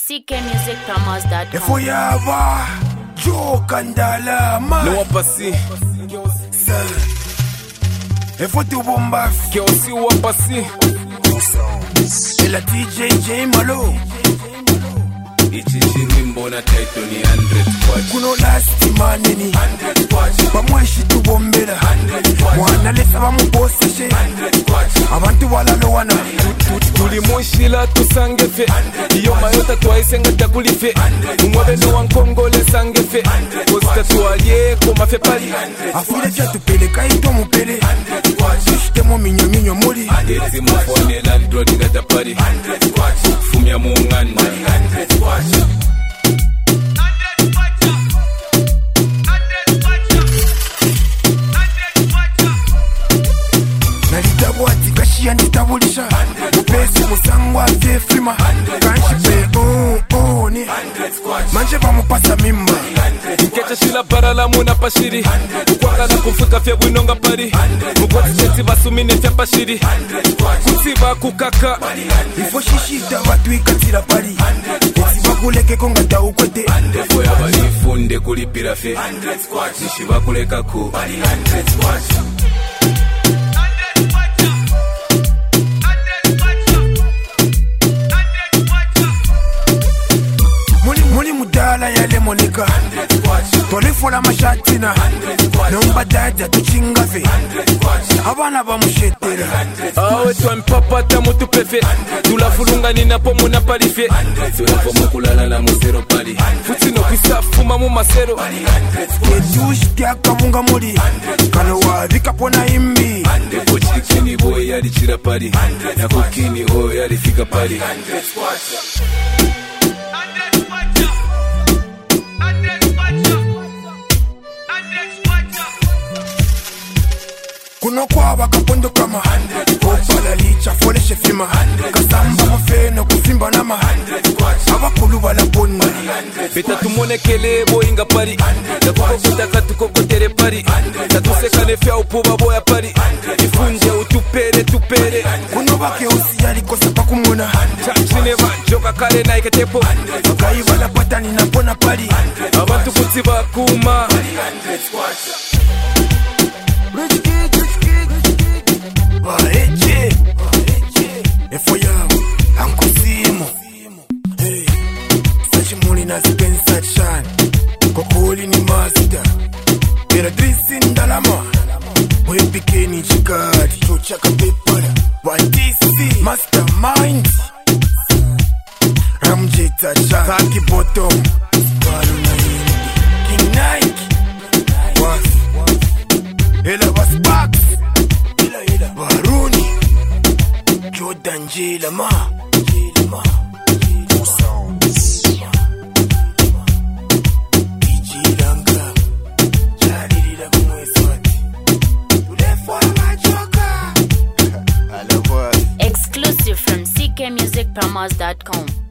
ckmusicpromos.com. Efoyaba Joe Kandala man No wapasi Efoti bomba Keosi wapasi Ela TJ Malo Ichichirimbo na title ni 100 watch Kuno last maneni 100 watch Bamweshi tubombela 100 Mwana lesa bamuboseshe 100 watch Abantu walalowana tulimushila tusangefe iyo mayota twaisenga takulife umwabe no wankongole sangefe kozita tualie komafe pali Afile cha tupele kaito mupele Tushitemo minyo minyo muli ezi mufone landlord gata pali fumya muunganda Nalitabwati kashia nitabulisha Mupesi musangwa zefrima Kanshipe ni Manje bamupasa mimba Nkecha shila barala muna pashiri Ukwanga na kufika fye winonga pari Mugwati cheti basumine fya pashiri Kutsiba kukaka Ifo shishita watu ikatira pari Etsiba kuleke konga ta ukwete Efo yaba nifunde kulipira fye Nishiba kuleka ku Muli mudala yale monika Tolefola mashatina Nomba dada tuchingafe Abana bamushetera Awe tuwa mpapata mutu pefe Tulafulunga nina pomu na palife Tulafo mukulala na muzero pali Futino kwisafuma mu masero Ketushi kya kabunga muli Kano wadhika pona imbi Efo chikini boy yali chira pali Na kukini ho yali fika pali Kuno kwa wakapondo kama Kopala licha fole shefima Kasamba mafeno kufimba nama Abakulu wala ponna Beta tumone kele boy inga pari Nakuko kutaka tukokotere pari Tatusekane fya upuba boya pari Ifunje utupere tupere Kuno bake usi yali kosa pakumuna Chachine banjoka kare na iketepo Magai wala patani na pona pari Abantu kutiba kuma Rich kid Waeche Efoya Anko Simo Hey Sachi muli na Spencer Chan Kokoli ni master Era drisi ndalama Wepike ni chikadi Chochaka pepara Watisi Mastermind Ramjeta Chan Saki bottom Balu na hindi King Nike Was Ela was Bucks Varuni Jordan Jilama Ijilanga Jaririra kumweswati Tulefwa machoka Exclusive from ckmusicpromos.com.